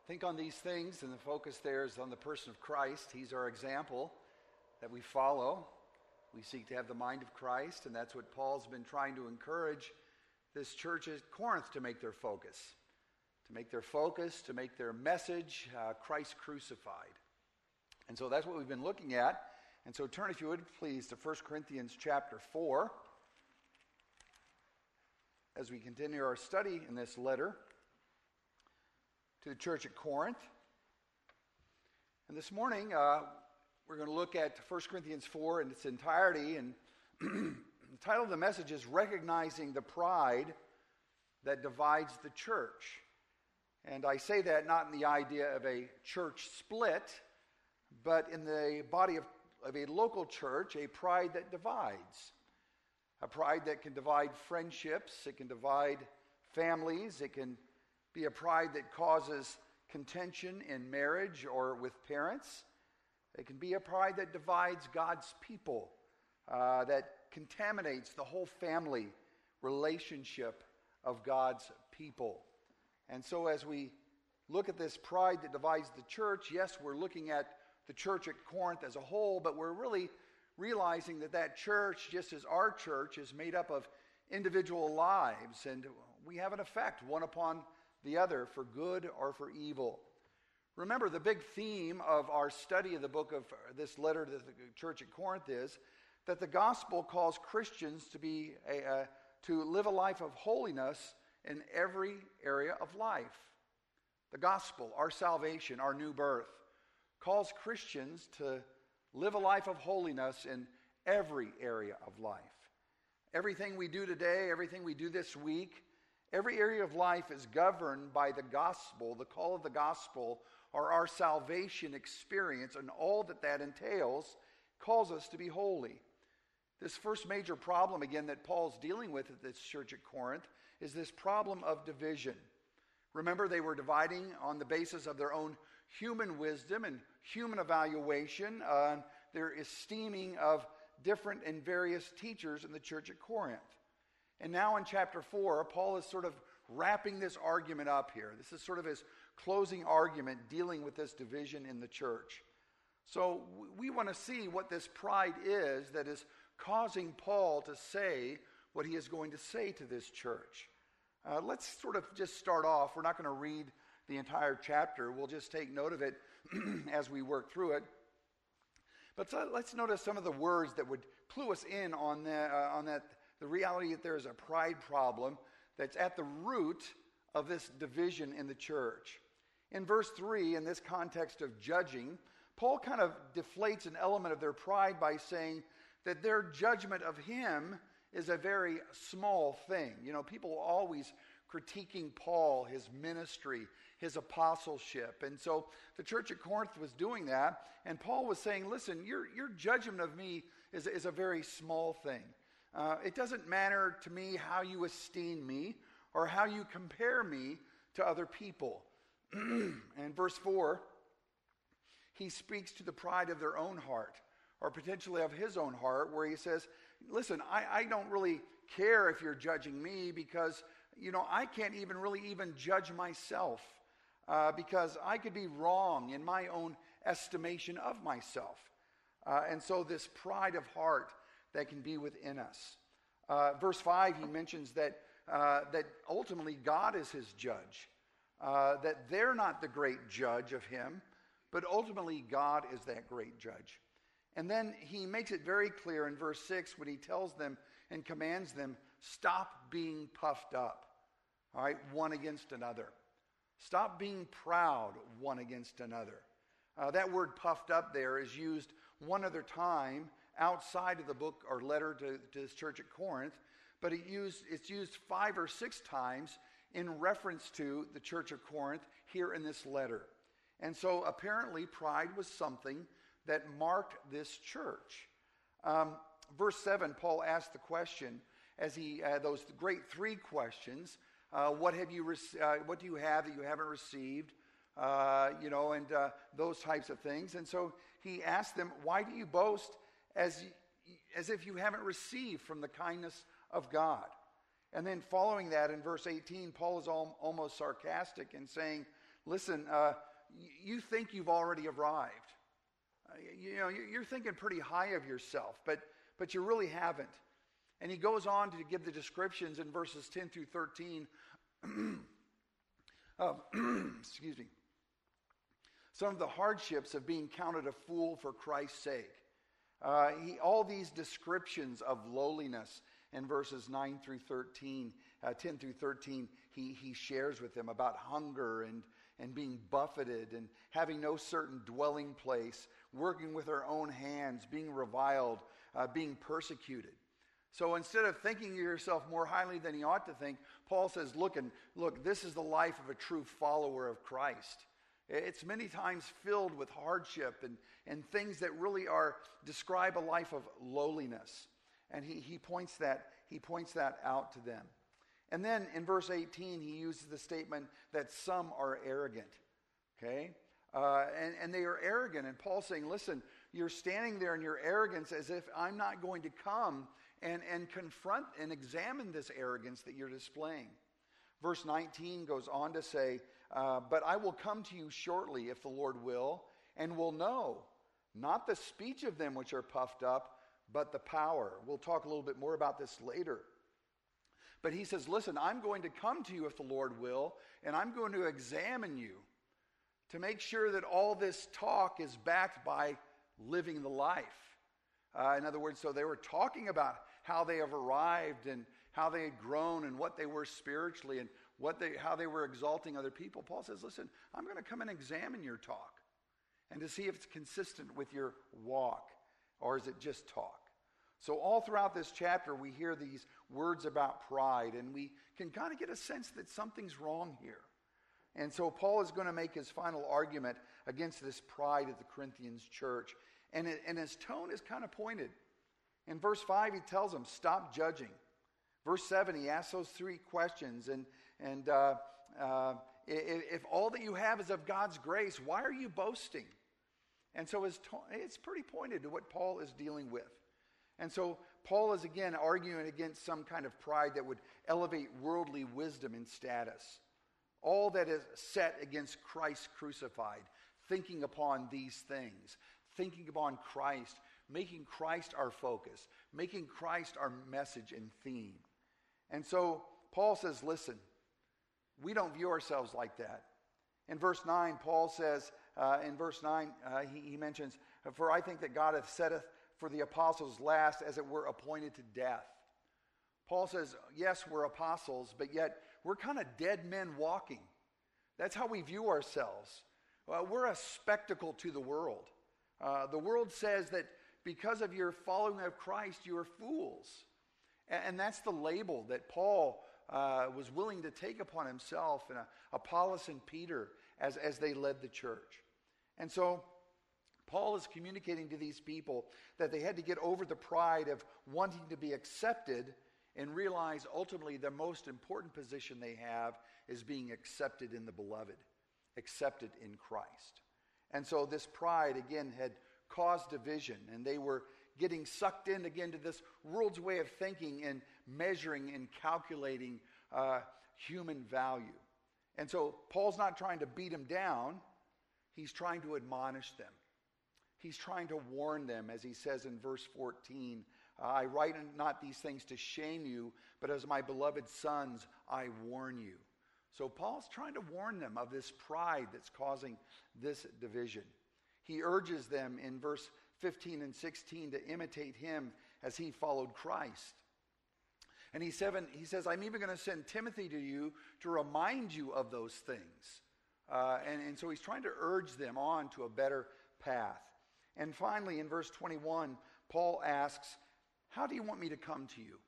think on these things, and the focus there is on the person of Christ. He's our example that we follow. We seek to have the mind of Christ, and that's what Paul's been trying to encourage this church at Corinth to make their focus. To make their message, Christ crucified. And so that's what we've been looking at. And so turn, if you would, please, to 1 Corinthians chapter 4 as we continue our study in this letter to the church at Corinth. And this morning, we're going to look at 1 Corinthians 4 in its entirety. And the title of the message is Recognizing the Pride That Divides the Church. And I say that not in the idea of a church split, but in the body of a local church, a pride that divides. A pride that can divide friendships, it can divide families, it can be a pride that causes contention in marriage or with parents. It can be a pride that divides God's people, that contaminates the whole family relationship of God's people. And so as we look at this pride that divides the church, yes, we're looking at the church at Corinth as a whole, but we're really realizing that church, just as our church, is made up of individual lives, and we have an effect one upon the other for good or for evil. Remember, the big theme of our study of the book of this letter to the church at Corinth is that the gospel calls Christians to live a life of holiness in every area of life. The gospel, our salvation, our new birth, calls Christians to live a life of holiness in every area of life. Everything we do today, everything we do this week, every area of life is governed by the gospel, the call of the gospel, or our salvation experience, and all that entails calls us to be holy. This first major problem, again, that Paul's dealing with at this church at Corinth is this problem of division. Remember, they were dividing on the basis of their own human wisdom and human evaluation, their esteeming of different and various teachers in the church at Corinth. And now in chapter 4, Paul is sort of wrapping this argument up here. This is sort of his closing argument dealing with this division in the church. So we want to see what this pride is that is causing Paul to say what he is going to say to this church. Let's sort of just start off. We're not going to read the entire chapter. We'll just take note of it as we work through it. But let's notice some of the words that would clue us in on the reality that there is a pride problem that's at the root of this division in the church. In verse 3, in this context of judging, Paul kind of deflates an element of their pride by saying that their judgment of him is a very small thing. You know, people are always critiquing Paul, his ministry, his apostleship. And so the church at Corinth was doing that, and Paul was saying, listen, your judgment of me is a very small thing. It doesn't matter to me how you esteem me or how you compare me to other people. And verse 4, he speaks to the pride of their own heart, or potentially of his own heart, where he says, listen, I don't really care if you're judging me because, I can't even judge myself because I could be wrong in my own estimation of myself. And so this pride of heart that can be within us. Verse 5, he mentions that ultimately God is his judge, that they're not the great judge of him, but ultimately God is that great judge. And then he makes it very clear in verse 6 when he tells them and commands them, stop being puffed up, all right, one against another. Stop being proud one against another. That word puffed up there is used one other time outside of the book or letter to this church at Corinth, but it's used 5 or 6 times in reference to the church of Corinth here in this letter. And so apparently pride was something that marked this church. Verse 7, Paul asked the question, as those great 3 questions, what do you have that you haven't received? And those types of things. And so he asked them, why do you boast as if you haven't received from the kindness of God? And then following that in verse 18, Paul is almost sarcastic in saying, listen, you think you've already arrived. You're thinking pretty high of yourself, but you really haven't. And he goes on to give the descriptions in verses 10 through 13 of, excuse me, some of the hardships of being counted a fool for Christ's sake. All these descriptions of lowliness in verses 9 through 13, 10 through 13, he shares with them about hunger and being buffeted and having no certain dwelling place, working with our own hands, being reviled, being persecuted. So instead of thinking of yourself more highly than you ought to think, Paul says, look, this is the life of a true follower of Christ. It's many times filled with hardship and things that really describe a life of lowliness. And he points that out to them. And then in verse 18, he uses the statement that some are arrogant. Okay? And they are arrogant. And Paul's saying, listen, you're standing there in your arrogance as if I'm not going to come and confront and examine this arrogance that you're displaying. Verse 19 goes on to say, but I will come to you shortly, if the Lord will, and will know, not the speech of them which are puffed up, but the power. We'll talk a little bit more about this later. But he says, listen, I'm going to come to you if the Lord will, and I'm going to examine you to make sure that all this talk is backed by living the life. In other words, so they were talking about how they have arrived and how they had grown and what they were spiritually and how they were exalting other people. Paul says, listen, I'm going to come and examine your talk and to see if it's consistent with your walk, or is it just talk? So all throughout this chapter, we hear these words about pride, and we can kind of get a sense that something's wrong here. And so Paul is going to make his final argument against this pride of the Corinthians church. And his tone is kind of pointed. In verse 5, he tells them, stop judging. Verse 7, he asks those three questions. And if all that you have is of God's grace, why are you boasting? And so it's pretty pointed to what Paul is dealing with. And so Paul is again arguing against some kind of pride that would elevate worldly wisdom and status. All that is set against Christ crucified, thinking upon these things, thinking upon Christ, making Christ our focus, making Christ our message and theme. And so Paul says, listen, we don't view ourselves like that. In verse 9, Paul says, he mentions, for I think that God hath setteth for the apostles last, as it were, appointed to death. Paul says, yes, we're apostles, but yet we're kind of dead men walking. That's how we view ourselves. We're a spectacle to the world. The world says that because of your following of Christ, you are fools. And that's the label that Paul was willing to take upon himself, and Apollos and Peter as they led the church. And so Paul is communicating to these people that they had to get over the pride of wanting to be accepted and realize ultimately the most important position they have is being accepted in the beloved, accepted in Christ. And so this pride, again, had caused division, and they were getting sucked in again to this world's way of thinking and measuring and calculating human value. And so Paul's not trying to beat them down. He's trying to admonish them. He's trying to warn them, as he says in verse 14, I write not these things to shame you, but as my beloved sons, I warn you. So Paul's trying to warn them of this pride that's causing this division. He urges them in verse 15 and 16 to imitate him as he followed Christ. And he says, I'm even going to send Timothy to you to remind you of those things. And so he's trying to urge them on to a better path. And finally, in verse 21, Paul asks, how do you want me to come to you?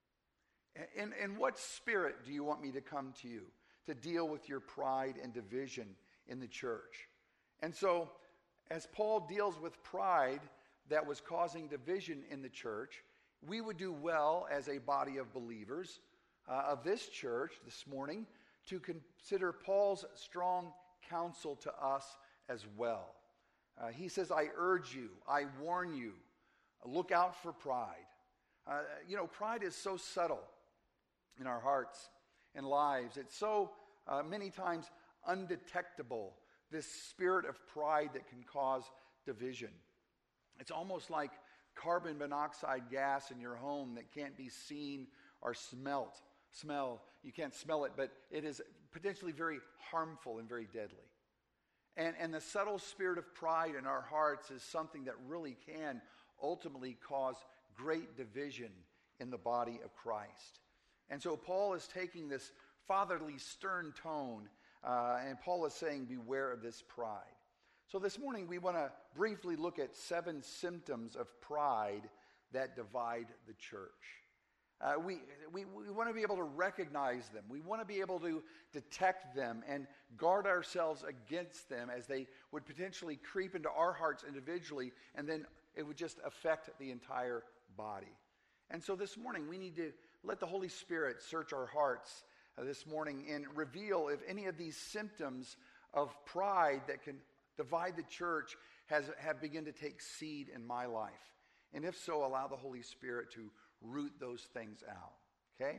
In what spirit do you want me to come to you to deal with your pride and division in the church? And so, as Paul deals with pride that was causing division in the church, we would do well as a body of believers of this church this morning to consider Paul's strong counsel to us as well. He says, I urge you, I warn you, look out for pride. Pride is so subtle in our hearts and lives. It's so many times undetectable, this spirit of pride that can cause division. It's almost like carbon monoxide gas in your home that can't be seen or smell. You can't smell it, but it is potentially very harmful and very deadly. And the subtle spirit of pride in our hearts is something that really can ultimately cause great division in the body of Christ. And so Paul is taking this fatherly, stern tone, and Paul is saying, beware of this pride. So this morning we want to briefly look at 7 symptoms of pride that divide the church. We want to be able to recognize them. We want to be able to detect them and guard ourselves against them as they would potentially creep into our hearts individually, and then it would just affect the entire body. And so this morning we need to let the Holy Spirit search our hearts this morning and reveal if any of these symptoms of pride that can divide the church have begun to take seed in my life. And if so, allow the Holy Spirit to root those things out. Okay?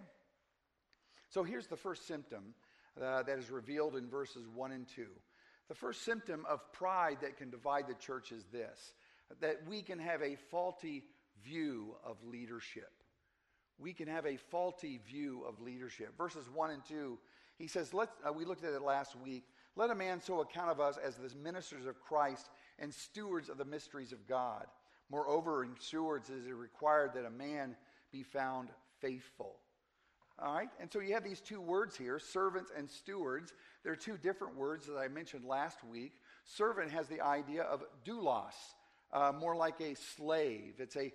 So here's the first symptom that is revealed in verses 1 and 2. The first symptom of pride that can divide the church is this: that we can have a faulty view of leadership. We can have a faulty view of leadership. Verses 1 and 2, he says, we looked at it last week, let a man so account of us as the ministers of Christ and stewards of the mysteries of God. Moreover, in stewards it is required that a man be found faithful. All right, and so you have these 2 words here, servants and stewards. They're 2 different words that I mentioned last week. Servant has the idea of doulos, more like a slave. It's a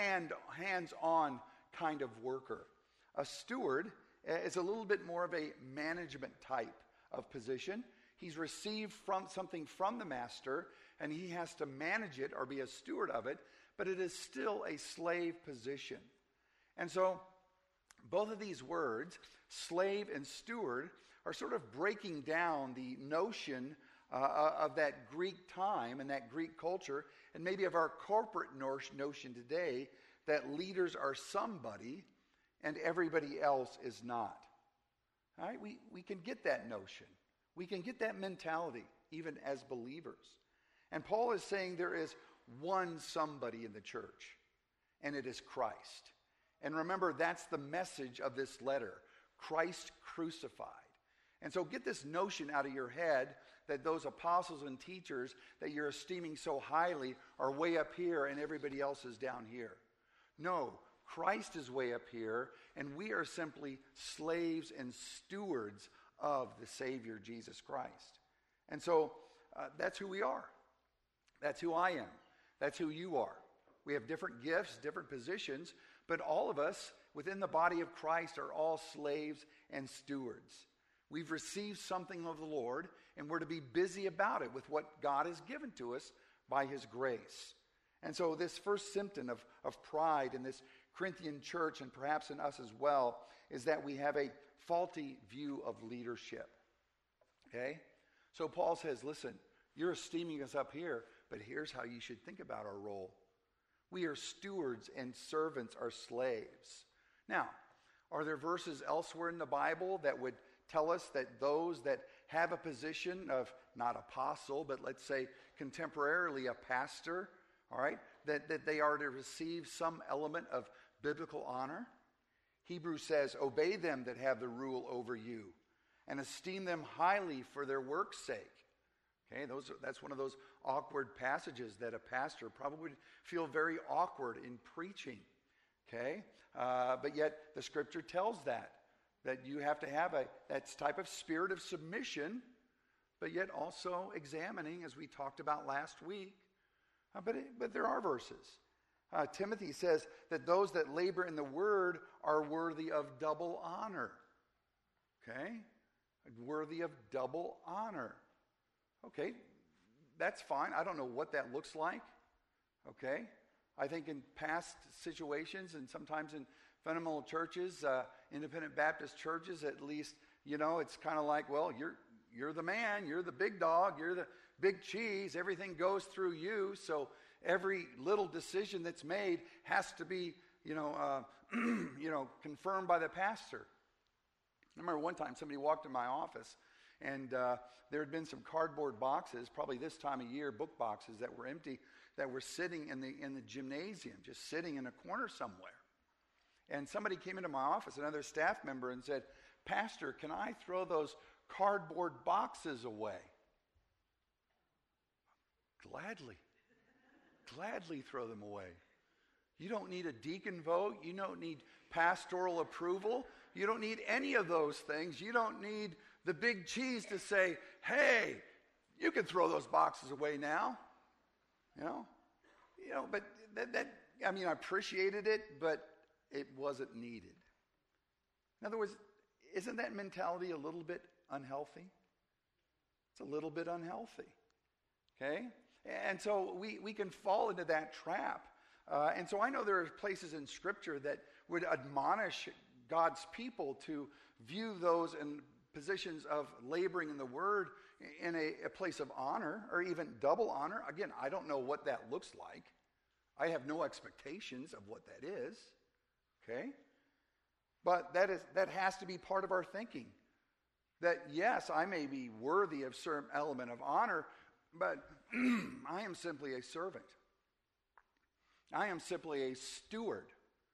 hands-on kind of worker. A steward is a little bit more of a management type of position. He's received something from the master, and he has to manage it or be a steward of it, but it is still a slave position. And so both of these words, slave and steward, are sort of breaking down the notion of that Greek time and that Greek culture, and maybe of our corporate notion today that leaders are somebody and everybody else is not. All right, we can get that notion. We can get that mentality even as believers. And Paul is saying there is one somebody in the church, and it is Christ. And remember, that's the message of this letter, Christ crucified. And so get this notion out of your head that those apostles and teachers that you're esteeming so highly are way up here and everybody else is down here. No, Christ is way up here, and we are simply slaves and stewards of the Savior, Jesus Christ. And so that's who we are. That's who I am. That's who you are. We have different gifts, different positions, but all of us within the body of Christ are all slaves and stewards. We've received something of the Lord, and we're to be busy about it with what God has given to us by His grace. And so this first symptom of pride in this Corinthian church, and perhaps in us as well, is that we have a faulty view of leadership. Okay? So Paul says, listen, you're esteeming us up here, but here's how you should think about our role. We are stewards and servants are slaves. Now, are there verses elsewhere in the Bible that would tell us that those that have a position of not apostle, but let's say contemporarily a pastor, all right, that they are to receive some element of biblical honor? Hebrews says, obey them that have the rule over you and esteem them highly for their work's sake. Okay, that's one of those awkward passages that a pastor probably would feel very awkward in preaching. Okay, but yet the scripture tells that you have to have that type of spirit of submission, but yet also examining, as we talked about last week. But there are verses. Timothy says that those that labor in the word are worthy of double honor. Okay? Worthy of double honor. Okay, that's fine. I don't know what that looks like. Okay? I think in past situations and sometimes in fundamental churches, independent Baptist churches at least, it's kind of like, well, you're the man, you're the big dog, you're the big cheese, everything goes through you, so every little decision that's made has to be, confirmed by the pastor. I remember one time somebody walked in my office And there had been some cardboard boxes, probably this time of year, book boxes that were empty, that were sitting in the gymnasium, just sitting in a corner somewhere. And somebody came into my office, another staff member, and said, "Pastor, can I throw those cardboard boxes away?" Gladly throw them away. You don't need a deacon vote. You don't need pastoral approval. You don't need any of those things. You don't need the big cheese to say, "Hey, you can throw those boxes away now." But I appreciated it, but it wasn't needed. In other words, isn't that mentality a little bit unhealthy? It's a little bit unhealthy. Okay? And so we can fall into that trap. And so I know there are places in Scripture that would admonish God's people to view those in positions of laboring in the Word in a place of honor, or even double honor. Again, I don't know what that looks like. I have no expectations of what that is. Okay? But that has to be part of our thinking. That yes, I may be worthy of certain element of honor, but I am simply a servant. I am simply a steward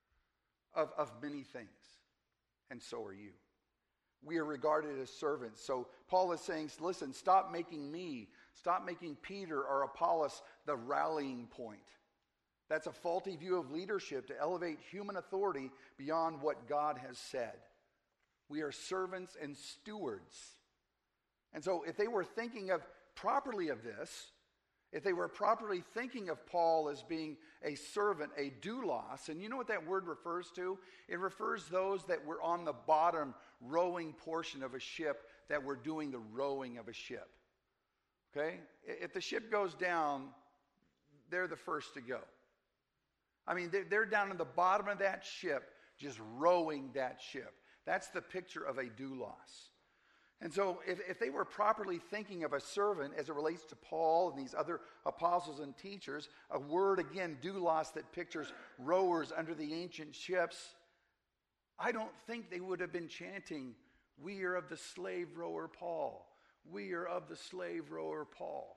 of many things. And so are you. We are regarded as servants. So Paul is saying, listen, stop making Peter or Apollos the rallying point. That's a faulty view of leadership to elevate human authority beyond what God has said. We are servants and stewards. And so if they were thinking properly of this, if they were properly thinking of Paul as being a servant, a doulos, and you know what that word refers to? It refers those that were on the bottom rowing portion of a ship that were doing the rowing of a ship. Okay? If the ship goes down, they're the first to go. They're down at the bottom of that ship, just rowing that ship. That's the picture of a doulos. And so if they were properly thinking of a servant as it relates to Paul and these other apostles and teachers, a word, again, doulos, that pictures rowers under the ancient ships, I don't think they would have been chanting, "We are of the slave rower Paul. We are of the slave rower Paul."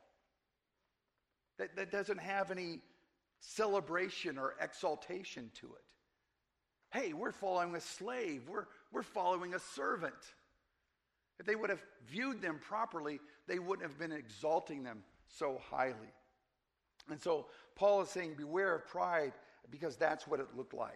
That doesn't have any celebration or exaltation to it. Hey, we're following a slave. We're following a servant. If they would have viewed them properly, they wouldn't have been exalting them so highly. And so Paul is saying, beware of pride, because that's what it looks like.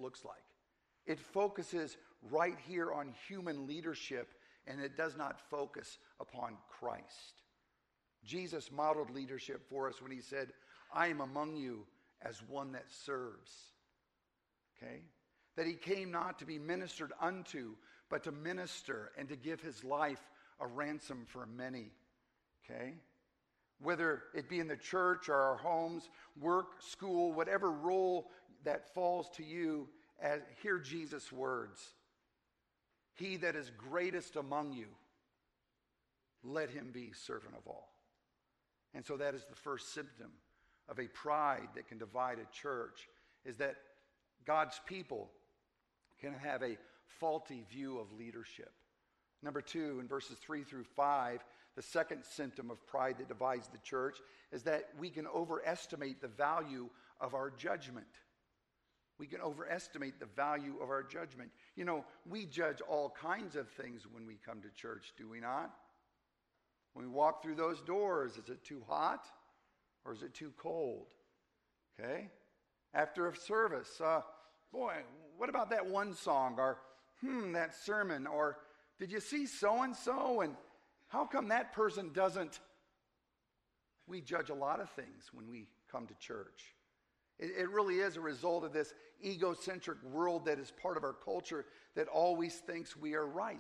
It focuses right here on human leadership, and it does not focus upon Christ. Jesus modeled leadership for us when he said, "I am among you as one that serves." Okay? That he came not to be ministered unto, but to minister and to give his life a ransom for many. Okay? Whether it be in the church or our homes, work, school, whatever role that falls to you, hear Jesus' words. He that is greatest among you, let him be servant of all. And so that is the first symptom of a pride that can divide a church, is that God's people can have a faulty view of leadership. Number 2, in verses 3 through 5, the second symptom of pride that divides the church is that we can overestimate the value of our judgment. We can overestimate the value of our judgment. You know, we judge all kinds of things when we come to church, do we not? When we walk through those doors, is it too hot or is it too cold? Okay? After a service, boy, what about that one song? Or, that sermon? Or, did you see so-and-so? And how come that person doesn't? We judge a lot of things when we come to church. It really is a result of this egocentric world that is part of our culture that always thinks we are right.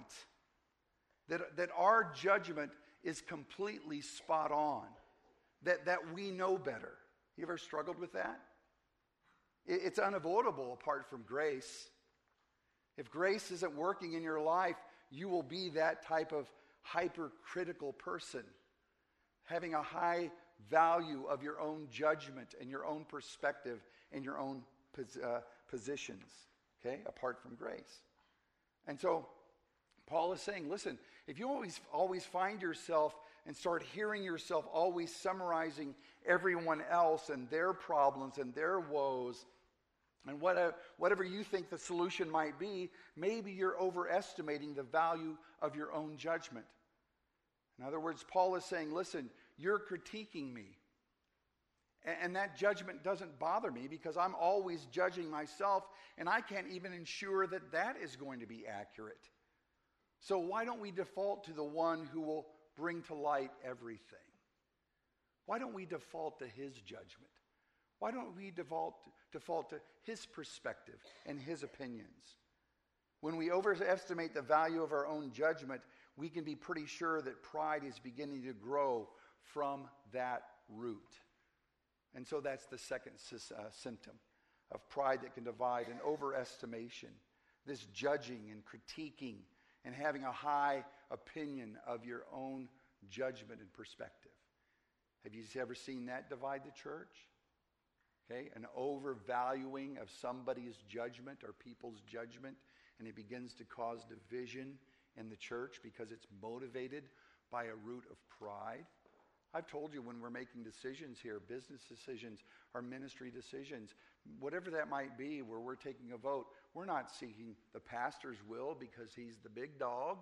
That our judgment is completely spot on. That we know better. You ever struggled with that? It's unavoidable apart from grace. If grace isn't working in your life, you will be that type of hypercritical person, having a high value of your own judgment and your own perspective and your own positions, okay, apart from grace. And so Paul is saying, listen, if you always find yourself and start hearing yourself always summarizing everyone else and their problems and their woes, and whatever you think the solution might be, maybe you're overestimating the value of your own judgment. In other words, Paul is saying, listen, you're critiquing me. And that judgment doesn't bother me because I'm always judging myself, and I can't even ensure that that is going to be accurate. So why don't we default to the one who will bring to light everything? Why don't we default to his judgment? Why don't we default to his perspective and his opinions? When we overestimate the value of our own judgment, we can be pretty sure that pride is beginning to grow from that root. And so that's the second symptom of pride that can divide, an overestimation, this judging and critiquing and having a high opinion of your own judgment and perspective. Have you ever seen that divide the church? Okay, an overvaluing of somebody's judgment or people's judgment, and it begins to cause division in the church because it's motivated by a root of pride. I've told you when we're making decisions here, business decisions or ministry decisions, whatever that might be, where we're taking a vote, we're not seeking the pastor's will because he's the big dog.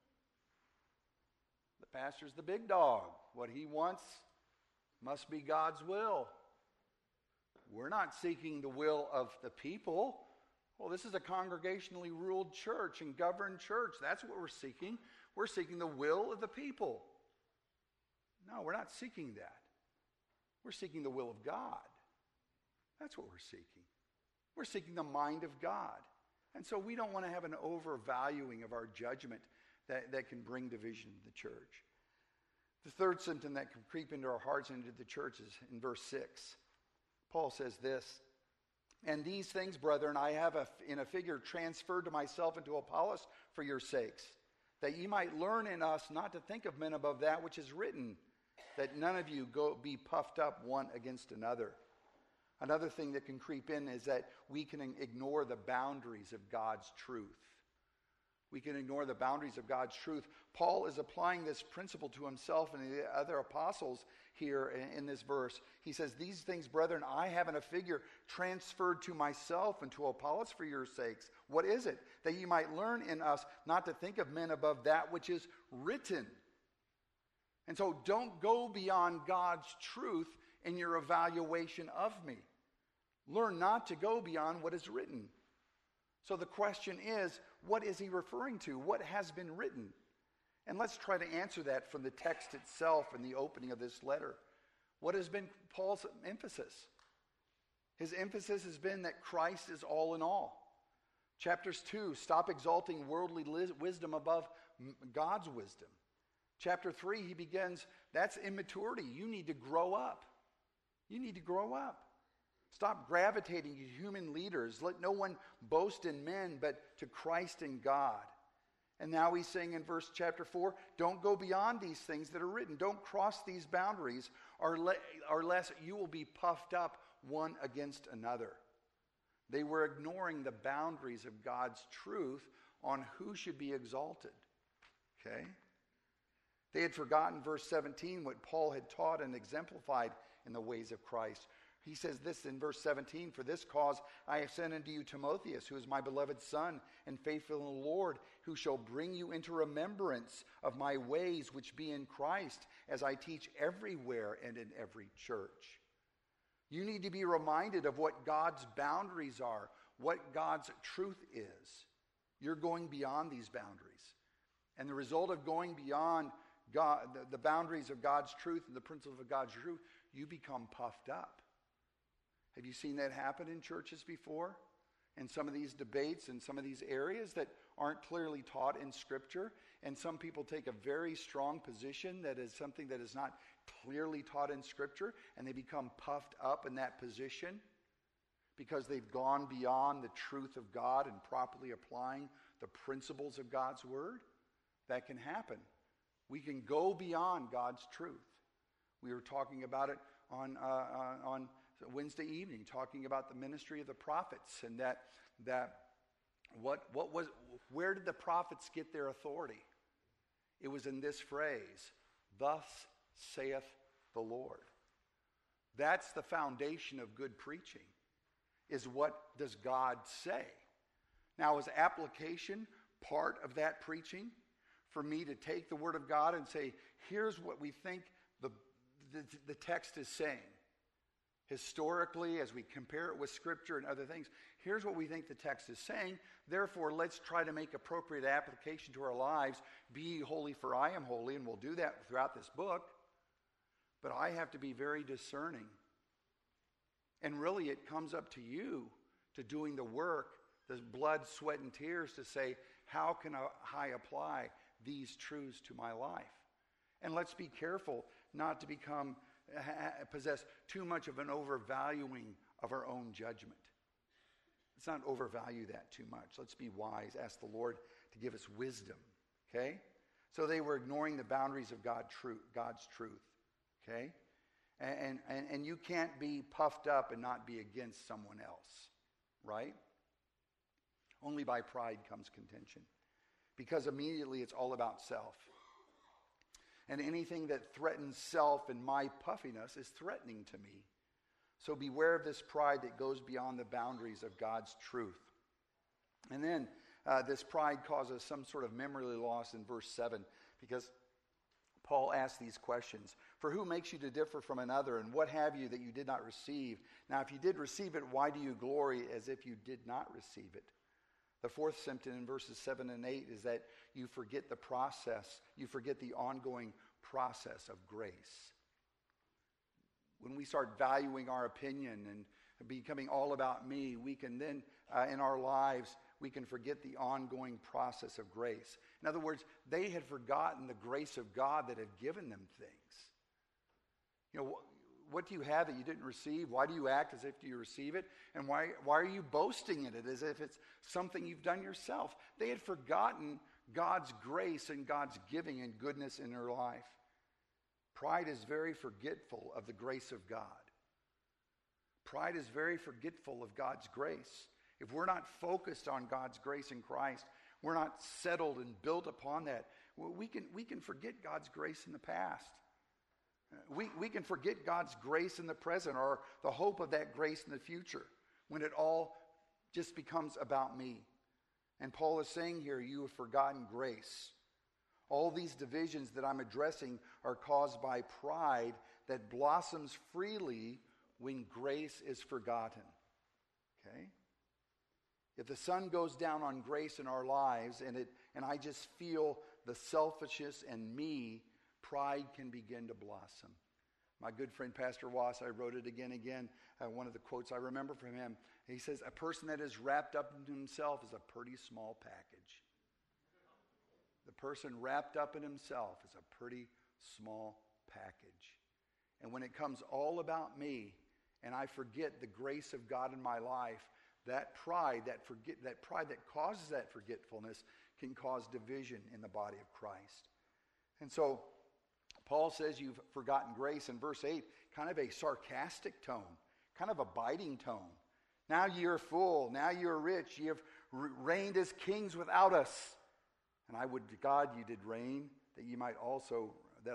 The pastor's the big dog. What he wants must be God's will. We're not seeking the will of the people. Well, this is a congregationally ruled church and governed church. That's what we're seeking. We're seeking the will of the people. No, we're not seeking that. We're seeking the will of God. That's what we're seeking. We're seeking the mind of God. And so we don't want to have an overvaluing of our judgment that can bring division to the church. The third symptom that can creep into our hearts and into the church is in verse 6. Paul says this, "And these things, brethren, I have in a figure transferred to myself and to Apollos for your sakes, that ye might learn in us not to think of men above that which is written, that none of you be puffed up one against another." Another thing that can creep in is that we can ignore the boundaries of God's truth. We can ignore the boundaries of God's truth. Paul is applying this principle to himself and the other apostles here in this verse. He says, "These things, brethren, I have in a figure transferred to myself and to Apollos for your sakes." What is it? "That you might learn in us not to think of men above that which is written." And so don't go beyond God's truth in your evaluation of me. Learn not to go beyond what is written. So the question is, what is he referring to? What has been written? And let's try to answer that from the text itself and the opening of this letter. What has been Paul's emphasis? His emphasis has been that Christ is all in all. Chapters 2, stop exalting worldly wisdom above God's wisdom. Chapter 3, he begins, that's immaturity. You need to grow up. You need to grow up. Stop gravitating to human leaders. Let no one boast in men, but to Christ and God. And now he's saying in chapter 4, don't go beyond these things that are written. Don't cross these boundaries, or lest you will be puffed up one against another. They were ignoring the boundaries of God's truth on who should be exalted. Okay? They had forgotten, verse 17, what Paul had taught and exemplified in the ways of Christ. He says this in verse 17, "For this cause I have sent unto you Timotheus, who is my beloved son and faithful in the Lord, who shall bring you into remembrance of my ways which be in Christ, as I teach everywhere and in every church." You need to be reminded of what God's boundaries are, what God's truth is. You're going beyond these boundaries. And the result of going beyond God, the boundaries of God's truth and the principles of God's truth, you become puffed up. Have you seen that happen in churches before? In some of these debates and some of these areas that aren't clearly taught in Scripture, and some people take a very strong position that is something that is not clearly taught in Scripture, and they become puffed up in that position because they've gone beyond the truth of God and properly applying the principles of God's Word. That can happen. We can go beyond God's truth. We were talking about it on Wednesday evening, talking about the ministry of the prophets, and that where did the prophets get their authority? It was in this phrase, thus saith the Lord. That's the foundation of good preaching, is what does God say? Now, is application part of that preaching? For me to take the Word of God and say, here's what we think the text is saying. Historically, as we compare it with Scripture and other things, here's what we think the text is saying. Therefore, let's try to make appropriate application to our lives. Be ye holy, for I am holy, and we'll do that throughout this book. But I have to be very discerning. And really, it comes up to you to doing the work, the blood, sweat, and tears to say, how can I apply these truths to my life? And let's be careful not to possess too much of an overvaluing of our own judgment. Let's not overvalue that too much. Let's be wise. Ask the Lord to give us wisdom. Okay? So they were ignoring the boundaries of God's truth. Okay? And you can't be puffed up and not be against someone else. Right? Only by pride comes contention. Because immediately it's all about self. And anything that threatens self and my puffiness is threatening to me. So beware of this pride that goes beyond the boundaries of God's truth. And then this pride causes some sort of memory loss in verse 7, because Paul asks these questions. For who makes you to differ from another, and what have you that you did not receive? Now if you did receive it, why do you glory as if you did not receive it? The fourth symptom in verses 7 and 8 is that you forget the process. You forget the ongoing process of grace. When we start valuing our opinion and becoming all about me, we can then, in our lives, we can forget the ongoing process of grace. In other words, they had forgotten the grace of God that had given them things. You know, what do you have that you didn't receive? Why do you act as if you receive it? And why are you boasting in it as if it's something you've done yourself? They had forgotten God's grace and God's giving and goodness in their life. Pride is very forgetful of the grace of God. Pride is very forgetful of God's grace. If we're not focused on God's grace in Christ, we're not settled and built upon that, we can forget God's grace in the past. We can forget God's grace in the present, or the hope of that grace in the future, when it all just becomes about me. And Paul is saying here, you have forgotten grace. All these divisions that I'm addressing are caused by pride that blossoms freely when grace is forgotten. Okay? If the sun goes down on grace in our lives and I just feel the selfishness and me, pride can begin to blossom. My good friend Pastor Wass, I wrote it again, one of the quotes I remember from him. He says, a person that is wrapped up in himself is a pretty small package. The person wrapped up in himself is a pretty small package. And when it comes all about me and I forget the grace of God in my life, that pride that causes that forgetfulness can cause division in the body of Christ. And so Paul says you've forgotten grace in verse 8, kind of a sarcastic tone, kind of a biting tone. Now ye are full, now you are rich, ye have reigned as kings without us. And I would to God you did reign, that we might also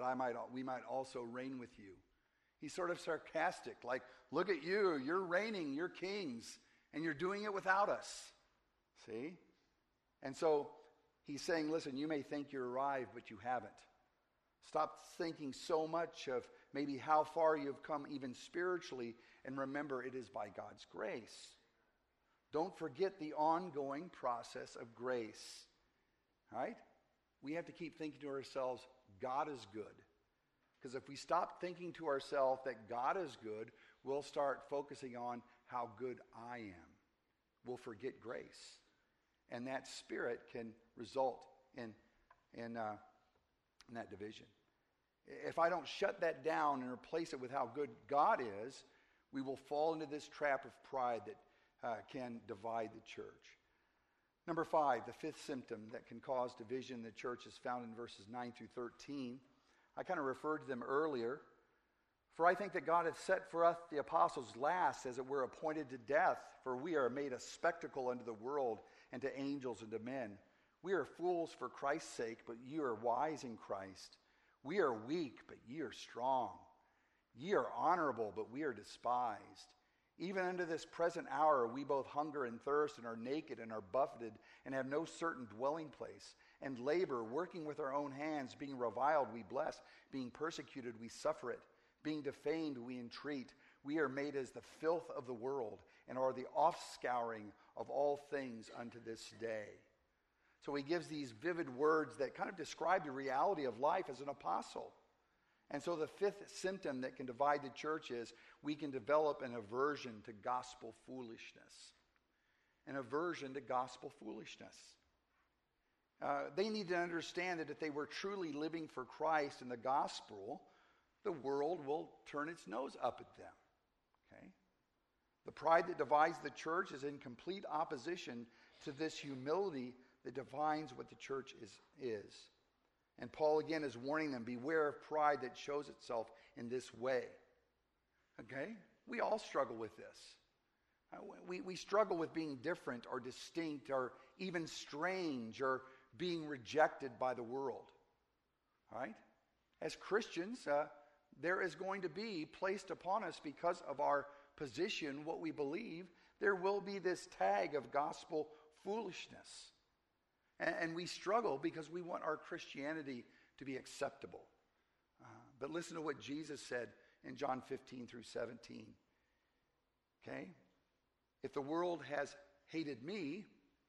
reign with you. He's sort of sarcastic, like, look at you, you're reigning, you're kings, and you're doing it without us. See? And so he's saying, listen, you may think you're arrived, but you haven't. Stop thinking so much of maybe how far you've come even spiritually, and remember it is by God's grace. Don't forget the ongoing process of grace. Right? We have to keep thinking to ourselves, God is good. Because if we stop thinking to ourselves that God is good, we'll start focusing on how good I am. We'll forget grace. And that spirit can result in that division. If I don't shut that down and replace it with how good God is, we will fall into this trap of pride that can divide the church. Number 5, the fifth symptom that can cause division in the church is found in verses 9 through 13. I kind of referred to them earlier. For I think that God hath set for us the apostles last, as it were, appointed to death. For we are made a spectacle unto the world, and to angels and to men. We are fools for Christ's sake, but ye are wise in Christ. We are weak, but ye are strong. Ye are honorable, but we are despised. Even unto this present hour we both hunger and thirst, and are naked, and are buffeted, and have no certain dwelling place, and labor, working with our own hands. Being reviled, we bless. Being persecuted, we suffer it. Being defamed, we entreat. We are made as the filth of the world, and are the offscouring of all things unto this day. So he gives these vivid words that kind of describe the reality of life as an apostle. And so the fifth symptom that can divide the church is we can develop an aversion to gospel foolishness. An aversion to gospel foolishness. They need to understand that if they were truly living for Christ and the gospel, the world will turn its nose up at them. Okay? The pride that divides the church is in complete opposition to this humility that defines what the church is. And Paul again is warning them, beware of pride that shows itself in this way. Okay? We all struggle with this. We struggle with being different or distinct or even strange or being rejected by the world. All right? As Christians, there is going to be placed upon us, because of our position, what we believe, there will be this tag of gospel foolishness. And we struggle because we want our Christianity to be acceptable. But listen to what Jesus said in John 15 through 17. Okay? If the world has hated me,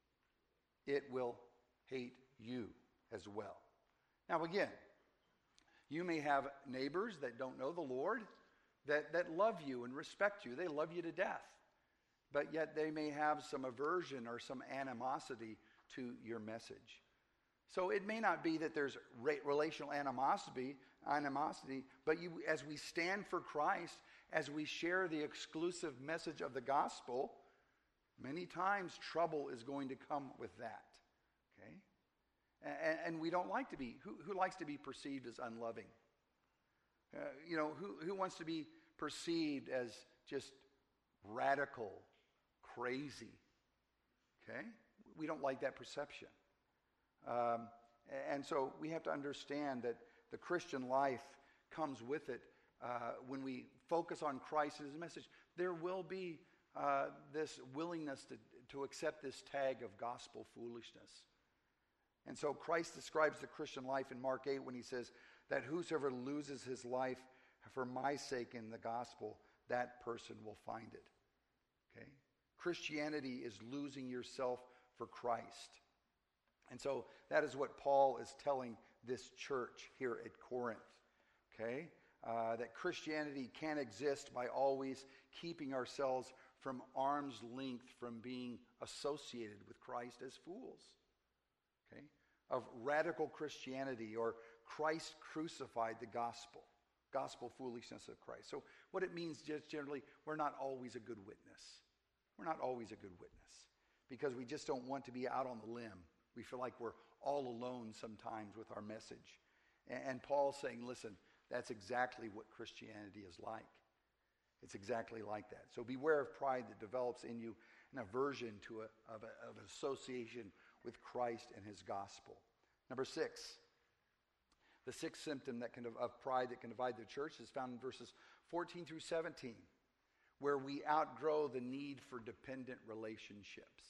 it will hate you as well. Now again, you may have neighbors that don't know the Lord, that love you and respect you. They love you to death. But yet they may have some aversion or some animosity to your message. So it may not be that there's relational animosity, but as we stand for Christ, as we share the exclusive message of the gospel, many times trouble is going to come with that. Okay? And we don't like to be, who likes to be perceived as unloving? Who wants to be perceived as just radical, crazy? Okay? We don't like that perception. And so we have to understand that the Christian life comes with it. When we focus on Christ and his message, there will be this willingness to accept this tag of gospel foolishness. And so Christ describes the Christian life in Mark 8 when he says that whosoever loses his life for my sake in the gospel, that person will find it. Okay? Christianity is losing yourself for Christ. And so that is what Paul is telling this church here at Corinth. Okay? That Christianity can exist by always keeping ourselves from arm's length from being associated with Christ as fools. Okay? Of radical Christianity or Christ crucified the gospel foolishness of Christ. So what it means just generally, we're not always a good witness. We're not always a good witness because we just don't want to be out on the limb. We feel like we're all alone sometimes with our message. And Paul's saying, listen, that's exactly what Christianity is like. It's exactly like that. So beware of pride that develops in you an aversion to of an association with Christ and his gospel. Number 6, the sixth symptom of pride that can divide the church is found in verses 14 through 17, where we outgrow the need for dependent relationships.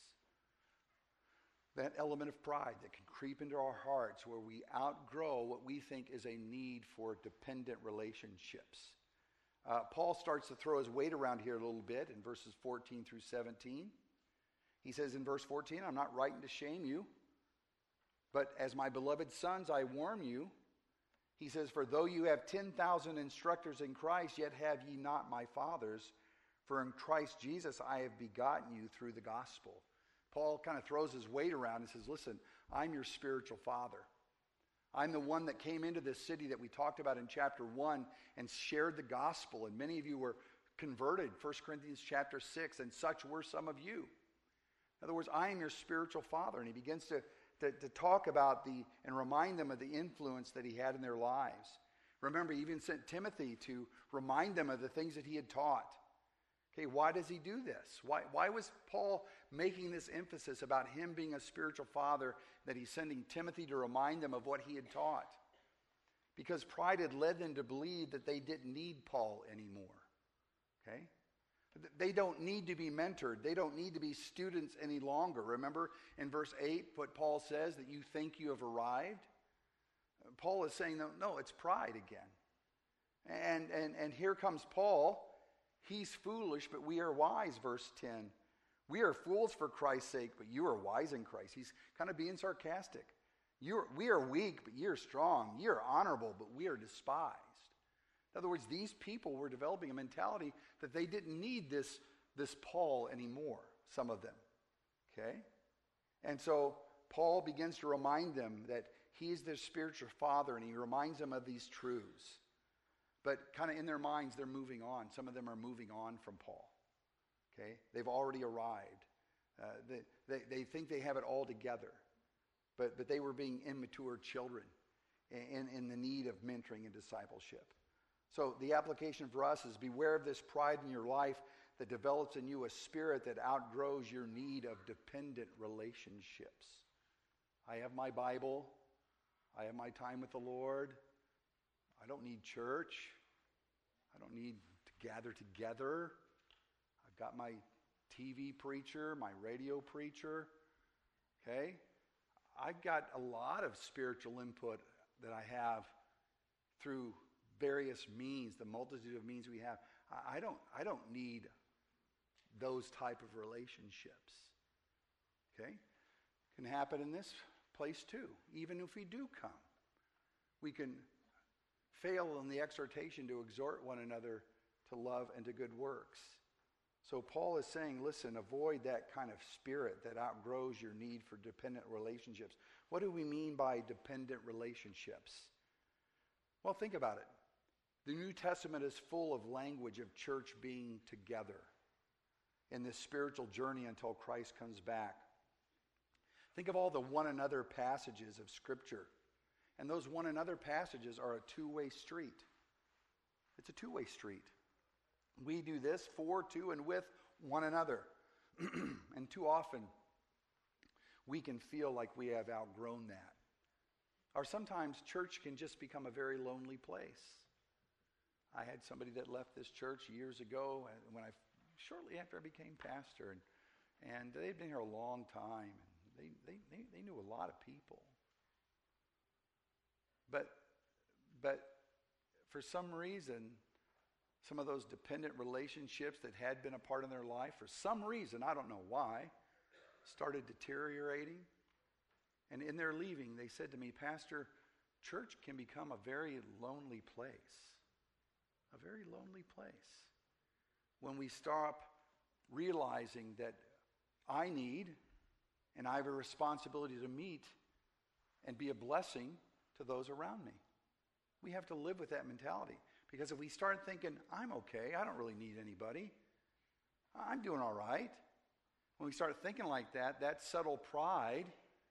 That element of pride that can creep into our hearts where we outgrow what we think is a need for dependent relationships. Paul starts to throw his weight around here a little bit in verses 14 through 17. He says in verse 14, I'm not writing to shame you, but as my beloved sons, I warn you. He says, for though you have 10,000 instructors in Christ, yet have ye not my fathers. For in Christ Jesus I have begotten you through the gospel. Paul kind of throws his weight around and says, listen, I'm your spiritual father. I'm the one that came into this city that we talked about in chapter 1 and shared the gospel. And many of you were converted, 1 Corinthians chapter 6, and such were some of you. In other words, I am your spiritual father. And he begins to talk about and remind them of the influence that he had in their lives. Remember, he even sent Timothy to remind them of the things that he had taught. Okay, why does he do this? Why was Paul making this emphasis about him being a spiritual father, that he's sending Timothy to remind them of what he had taught? Because pride had led them to believe that they didn't need Paul anymore. Okay? They don't need to be mentored. They don't need to be students any longer. Remember in verse 8 what Paul says, that you think you have arrived? Paul is saying, no, it's pride again. And here comes Paul. He's foolish, but we are wise, verse 10. We are fools for Christ's sake, but you are wise in Christ. He's kind of being sarcastic. We are weak, but you're strong. You're honorable, but we are despised. In other words, these people were developing a mentality that they didn't need this Paul anymore, some of them. Okay? And so Paul begins to remind them that he's their spiritual father, and he reminds them of these truths. But kind of in their minds, they're moving on. Some of them are moving on from Paul. Okay? They've already arrived. They think they have it all together. But they were being immature children in the need of mentoring and discipleship. So the application for us is beware of this pride in your life that develops in you a spirit that outgrows your need of dependent relationships. I have my Bible. I have my time with the Lord. I don't need church. I don't need to gather together. I've got my TV preacher, my radio preacher. Okay? I've got a lot of spiritual input that I have through various means, the multitude of means we have. I don't need those type of relationships. Okay? Can happen in this place too. Even if we do come, we can fail in the exhortation to exhort one another to love and to good works. So Paul is saying, listen, avoid that kind of spirit that outgrows your need for dependent relationships. What do we mean by dependent relationships? Well, think about it. The New Testament is full of language of church being together in this spiritual journey until Christ comes back. Think of all the one another passages of Scripture. And those one another passages are a two-way street. It's a two-way street. We do this for, to, and with one another. And too often, we can feel like we have outgrown that. Or sometimes church can just become a very lonely place. I had somebody that left this church years ago shortly after I became pastor, and they'd been here a long time. And they knew a lot of people. But for some reason, some of those dependent relationships that had been a part of their life, for some reason, I don't know why, started deteriorating. And in their leaving, they said to me, Pastor, church can become a very lonely place. A very lonely place. When we stop realizing that I need and I have a responsibility to meet and be a blessing to those around me. We have to live with that mentality. Because if we start thinking, I'm okay, I don't really need anybody, I'm doing all right. When we start thinking like that, that subtle pride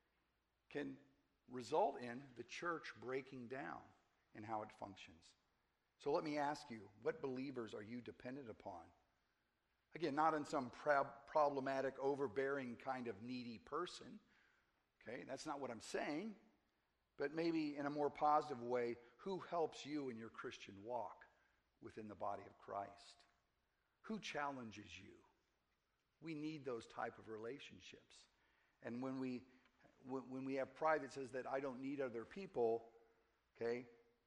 can result in the church breaking down in how it functions. So let me ask you, what believers are you dependent upon? Again, not in some problematic, overbearing kind of needy person. Okay, that's not what I'm saying. But maybe in a more positive way, who helps you in your Christian walk within the body of Christ? Who challenges you? We need those type of relationships. And when we have pride that says that I don't need other people, okay,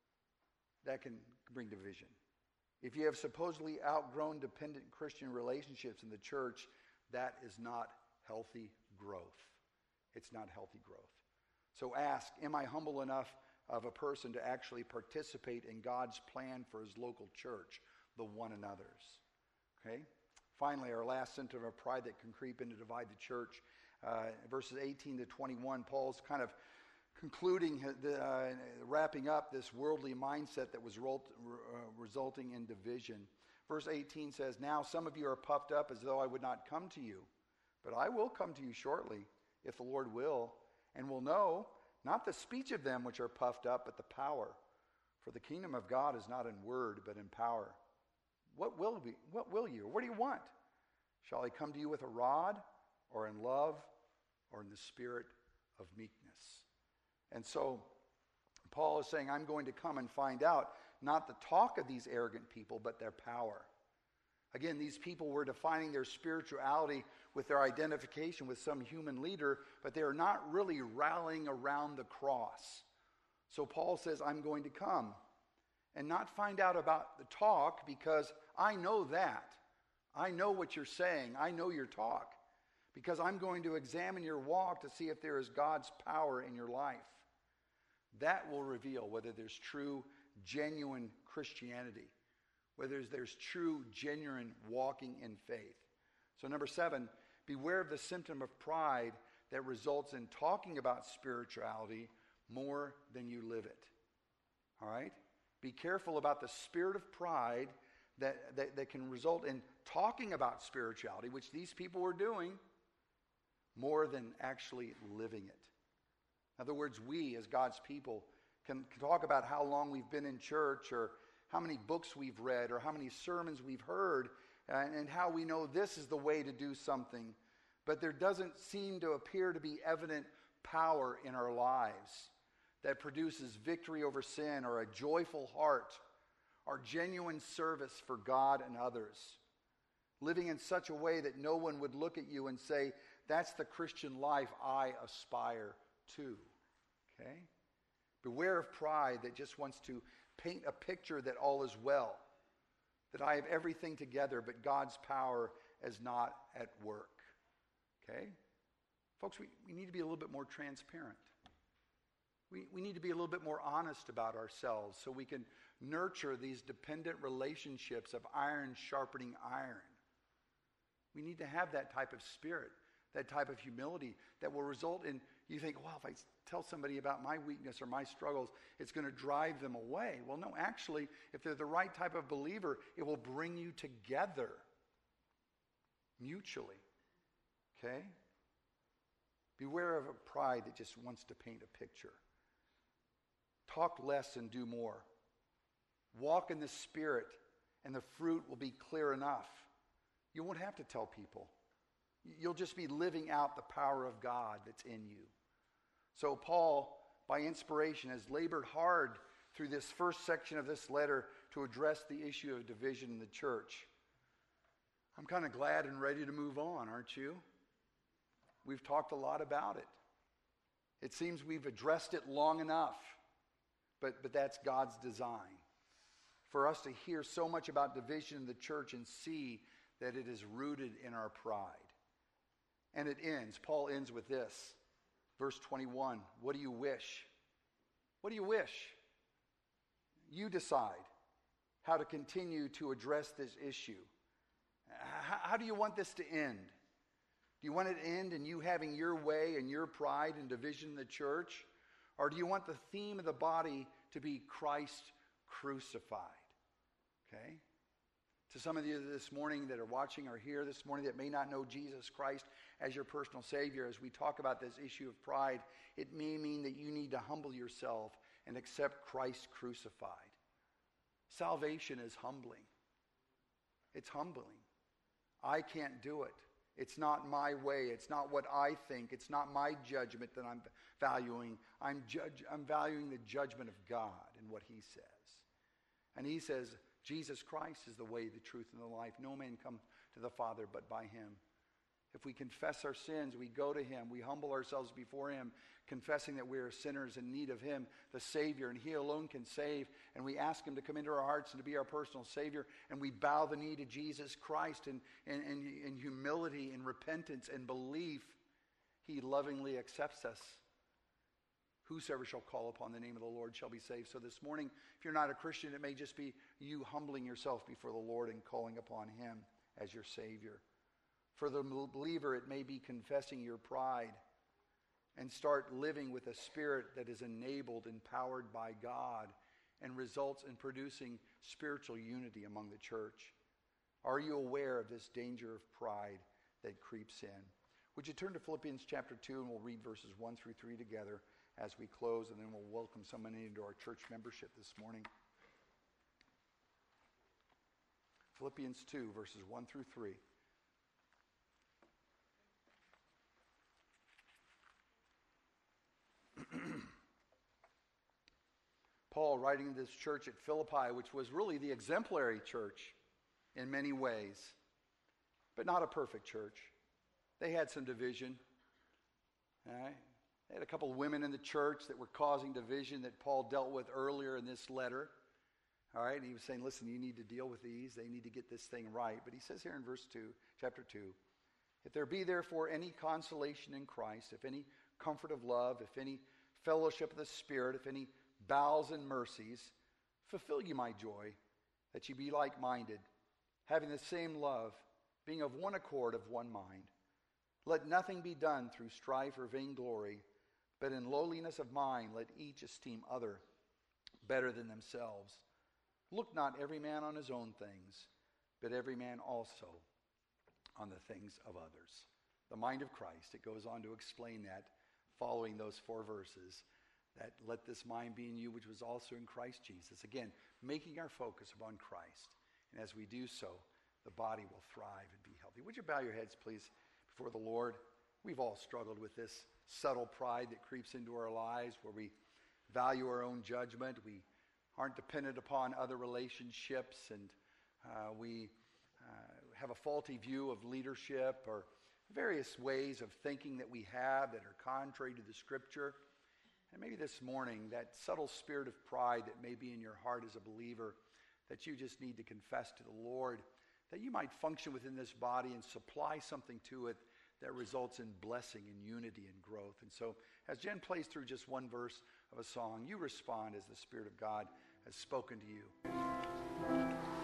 that can bring division. If you have supposedly outgrown dependent Christian relationships in the church, that is not healthy growth. It's not healthy growth. So ask, am I humble enough of a person to actually participate in God's plan for his local church, the one another's? Okay? Finally, our last symptom of pride that can creep in to divide the church, verses 18 to 21, Paul's kind of concluding, wrapping up this worldly mindset that was resulting in division. Verse 18 says, now some of you are puffed up as though I would not come to you, but I will come to you shortly, if the Lord will, and will know, not the speech of them which are puffed up, but the power. For the kingdom of God is not in word, but in power. What will you? What do you want? Shall I come to you with a rod, or in love, or in the spirit of meekness? And so Paul is saying, I'm going to come and find out not the talk of these arrogant people, but their power. Again, these people were defining their spirituality with their identification with some human leader, but they are not really rallying around the cross. So Paul says, I'm going to come and not find out about the talk, because I know that. I know what you're saying. I know your talk, because I'm going to examine your walk to see if there is God's power in your life. That will reveal whether there's true, genuine Christianity, whether there's true, genuine walking in faith. So number 7, beware of the symptom of pride that results in talking about spirituality more than you live it. All right? Be careful about the spirit of pride that can result in talking about spirituality, which these people were doing, more than actually living it. In other words, we as God's people can talk about how long we've been in church, or how many books we've read, or how many sermons we've heard, and how we know this is the way to do something. But there doesn't seem to appear to be evident power in our lives that produces victory over sin, or a joyful heart, or genuine service for God and others. Living in such a way that no one would look at you and say, that's the Christian life I aspire to. Okay? Beware of pride that just wants to paint a picture that all is well, that I have everything together, but God's power is not at work. Okay? Folks, we need to be a little bit more transparent. We need to be a little bit more honest about ourselves so we can nurture these dependent relationships of iron sharpening iron. We need to have that type of spirit, that type of humility that will result in, you think, well, if I tell somebody about my weakness or my struggles, it's going to drive them away. Well, no, actually, if they're the right type of believer, it will bring you together mutually. Okay? Beware of a pride that just wants to paint a picture. Talk less and do more. Walk in the Spirit, and the fruit will be clear enough. You won't have to tell people. You'll just be living out the power of God that's in you. So Paul, by inspiration, has labored hard through this first section of this letter to address the issue of division in the church. I'm kind of glad and ready to move on, aren't you? We've talked a lot about it. It seems we've addressed it long enough, but that's God's design. For us to hear so much about division in the church and see that it is rooted in our pride. And it ends, Paul ends with this, verse 21. What do you wish? What do you wish? You decide how to continue to address this issue. How do you want this to end? Do you want it to end in you having your way and your pride and division in the church? Or do you want the theme of the body to be Christ crucified? Okay? To some of you this morning that are watching or here this morning that may not know Jesus Christ as your personal Savior, as we talk about this issue of pride, it may mean that you need to humble yourself and accept Christ crucified. Salvation is humbling. It's humbling. I can't do it. It's not my way. It's not what I think. It's not my judgment that I'm valuing. I'm valuing the judgment of God and what He says. And He says, Jesus Christ is the way, the truth, and the life. No man come to the Father but by Him. If we confess our sins, we go to Him. We humble ourselves before Him, confessing that we are sinners in need of Him, the Savior, and He alone can save. And we ask Him to come into our hearts and to be our personal Savior. And we bow the knee to Jesus Christ in humility and repentance and belief. He lovingly accepts us. Whosoever shall call upon the name of the Lord shall be saved. So this morning, if you're not a Christian, it may just be you humbling yourself before the Lord and calling upon Him as your Savior. For the believer, it may be confessing your pride and start living with a spirit that is enabled, empowered by God, and results in producing spiritual unity among the church. Are you aware of this danger of pride that creeps in? Would you turn to Philippians chapter 2, and we'll read verses 1 through 3 together as we close, and then we'll welcome someone into our church membership this morning. Philippians 2, verses 1 through 3. Paul, writing to this church at Philippi, which was really the exemplary church in many ways, but not a perfect church. They had some division. Right? They had a couple of women in the church that were causing division that Paul dealt with earlier in this letter. All right, and he was saying, listen, you need to deal with these. They need to get this thing right. But he says here in verse 2, chapter 2, if there be therefore any consolation in Christ, if any comfort of love, if any fellowship of the Spirit, if any bowels and mercies, fulfill you my joy, that ye be like-minded, having the same love, being of one accord, of one mind. Let nothing be done through strife or vainglory, but in lowliness of mind let each esteem other better than themselves. Look not every man on his own things, but every man also on the things of others. The mind of Christ, it goes on to explain that following those 4 verses, that let this mind be in you, which was also in Christ Jesus. Again, making our focus upon Christ. And as we do so, the body will thrive and be healthy. Would you bow your heads, please, before the Lord? We've all struggled with this subtle pride that creeps into our lives where we value our own judgment. We aren't dependent upon other relationships, and we have a faulty view of leadership or various ways of thinking that we have that are contrary to the Scripture. And maybe this morning, that subtle spirit of pride that may be in your heart as a believer, that you just need to confess to the Lord, that you might function within this body and supply something to it that results in blessing and unity and growth. And so, as Jen plays through just one verse of a song, you respond as the Spirit of God has spoken to you.